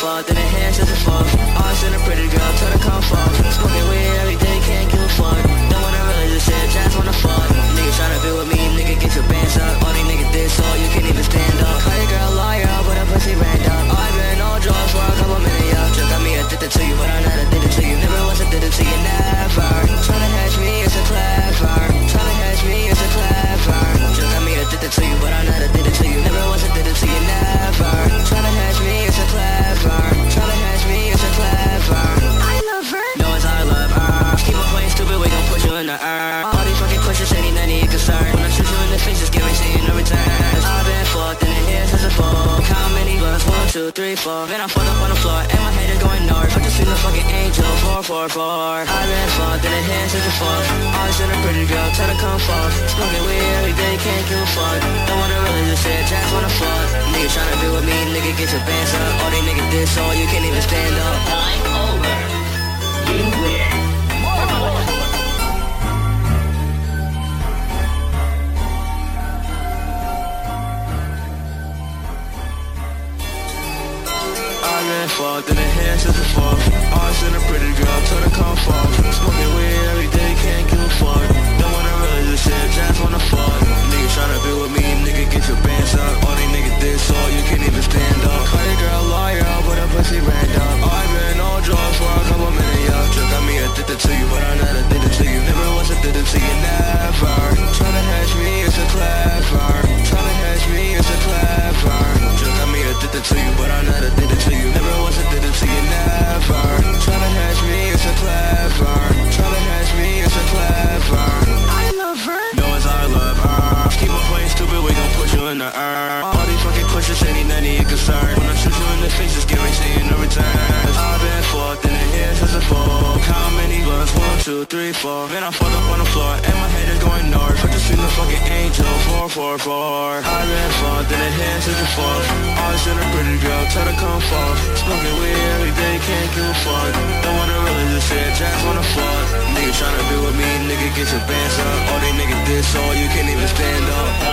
fuck, then the hands just a fuck. Always in a pretty girl, tell her come fuck. Smoking weed every day, can't give a fuck. Don't wanna really just shit, just wanna fuck. Nigga tryna be with me, nigga get your bands up. All these niggas diss all, you can't even stand up. Call your girl lawyer, but her pussy ran up. I've been on drugs for a couple minutes, yeah. Just got me addicted to you, but I'm not addicted to you. Never was addicted to you, never. Tryna hatch me, it's a clever. Tryna hatch me, it's a clever. Just got me addicted to you, but I'm not addicted to you. Never was addicted to you, never. Tryna hatch me, it's a clever. Tryna hatch me, it's a clever. I love her. No, it's I love her. Keep on playing stupid, we gon' put you in the earth. All these fucking questions, ain't none of your concern. When I shoot you in the face, just guaranteeing no returns. I've been fucked in the hands as a fuck. How many blunts? 1, 2, 3, 4. Then I fucked up on the floor, and my head is going north. I just seen the fucking angel, 444. I've been fucked in the hands as a fuck. Always in a pretty girl, tell her come fuck. Smoking weed every day, can't give a fuck. Don't wanna really just shit, just wanna fuck. Nigga tryna be with me, nigga get your bands up. All these niggas diss all, you can't even stand up. Time over. You win. I've been fucked in the hands as a fuck. Always in a pretty girl, tell her come fuck. Smoking weed every day, can't give a fuck. Don't wanna really just shit, just wanna fuck. Nigga tryna be with me, nigga get your bands up. All these niggas diss all, you can't even stand up. Call your girl lawyer, but her pussy ran up. I've been on drugs for a couple minutes, yeah. Just got me addicted to you, but I'm not addicted to you. Never was addicted to you, never. Tryna hatch me, it's a clever. Tryna hatch me, it's a clever. Just got me addicted to you, but I'm not addicted to you. Never was addicted to you, never. Tryna hatch me, it's a clever. Tryna hatch me, it's a clever. I love her. No, it's I love her. Keep on playing stupid, we gon' put you in the earth. All these fucking questions, ain't none of your concern. When I shoot you in the face, just guaranteeing no returns. I've been fucked in the hands as a fuck. How many blunts? 1, 2, 3, 4. Then I fucked up on the floor, and my head is going north. I just seen the fucking angel, 444. I've been fucked in the hands as a fuck. Always in a pretty girl, tell her come fuck. Smoking weed every day, can't give a fuck. Don't wanna really just shit, just wanna fuck. Nigga tryna be with me, nigga get your bands up. All these niggas diss all, you can't even stand up.